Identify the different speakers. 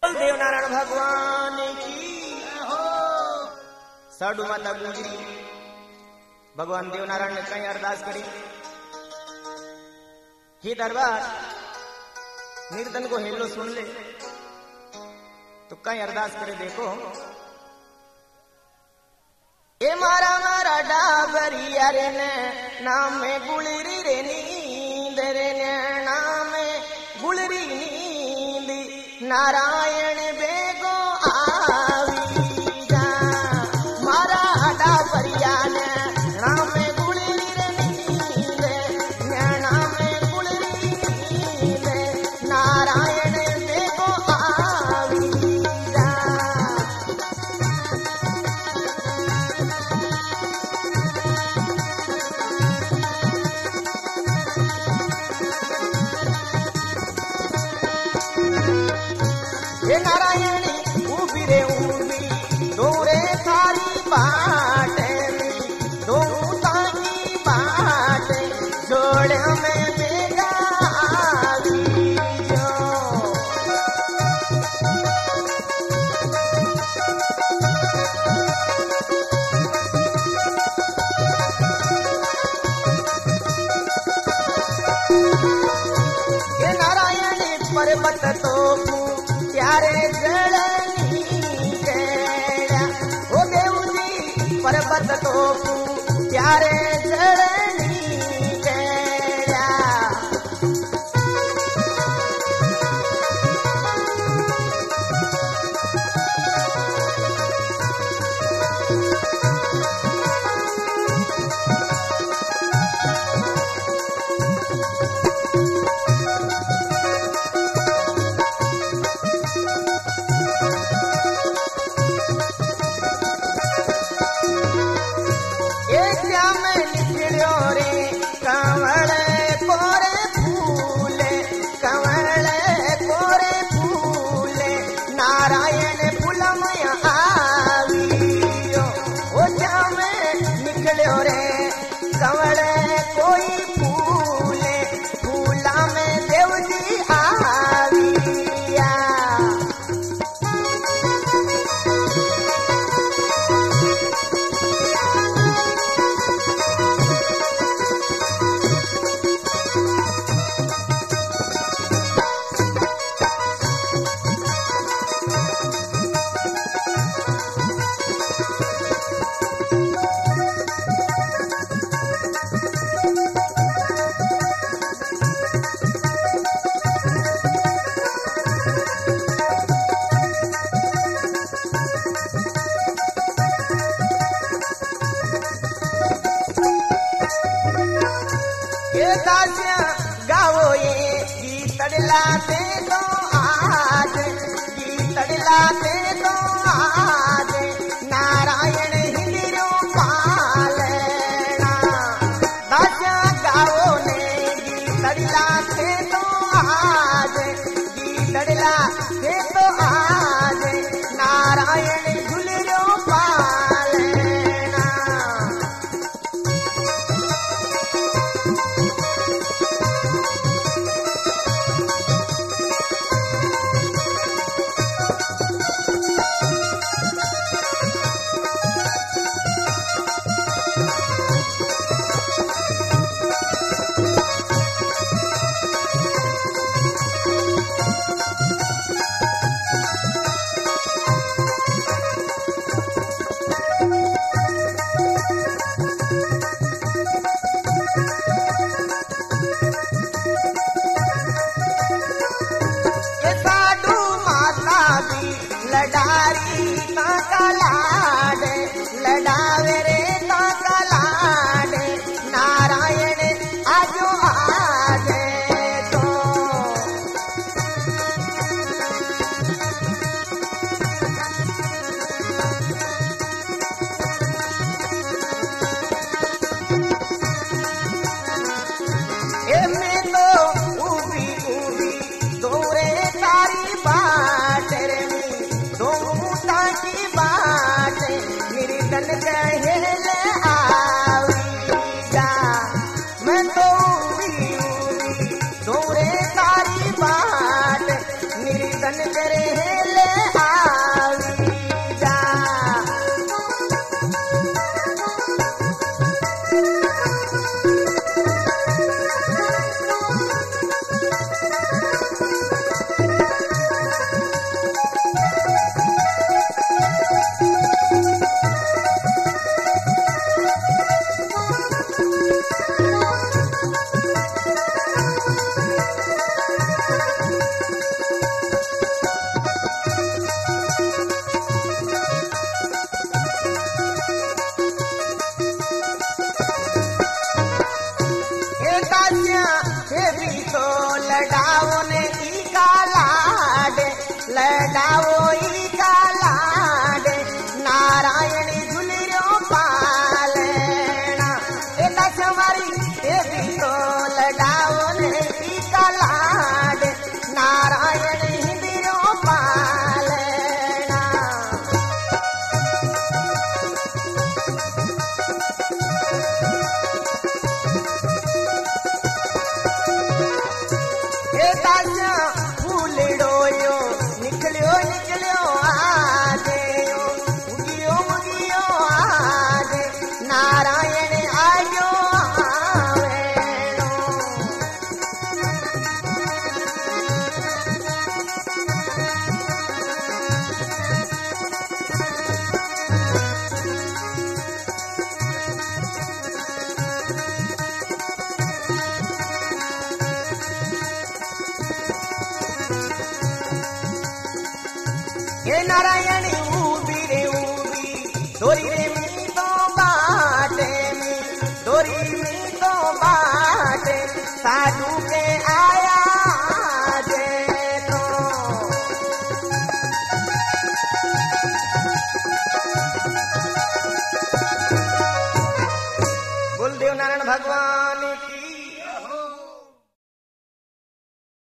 Speaker 1: देवनारायण भगवान की हो। साडू माता गुजरी भगवान देवनारायण ने कई अरदास करी, हे दरबार निर्धन को हेलो सुन ले। तो कई अरदास करे, देखो ए मारा मारा डाबरिया रे ने नाम में गुलरी रे नींद रे ने नाम में गुलरी नींद नारायण बेगो आवी जा। मारा डाबरिया ने नाम में गुलरी रे नींद ने नाम में गुलरी नींद नारायण बेगो आवी जा। हे नारायणी उभी रे उभी दोरे थारी बाटे दो तारी बाटे जोड़ में बेगा आवी जो। हे नारायणी पर्वत तो प्यारे जलनी केड़ा ओ देवजी पर्वत तो प्यारे जलनी केड़ा। गावो ये गीतड़ला ते तो आज गीतड़ला ते तो आज नारायण हिंदिरो पालना। दास्या गावो ने गीतड़ला ते तो आज गीतड़ला ते तो आज नारायण झुलरो पालना। लडारी ताका लाड लडावे रे ताका लाड नारायण आजो आजे तो। एमे तो उभी उभी दोरे तारी बाट रे की बात निर्धन कहेले आवी जा। मैं तो दौरे तारी बात निर्धन करे लडावो ई कालाडे नारायण झुलियो पालना ए दशवारी ए भी तो लडावो ने ई कालाडे नारायण हिंदियो पालना ए दासा फूलड़ोयो निकलियो निकलियो आजे उगियो उगियो आजे नारायण आयो आवेणो हे नारायण ऊबी रे ऊबी डोरी रे मी तो बाटे मी डोरी मी तो बाटे साधु के आया जे तो बोल देव नारायण भगवान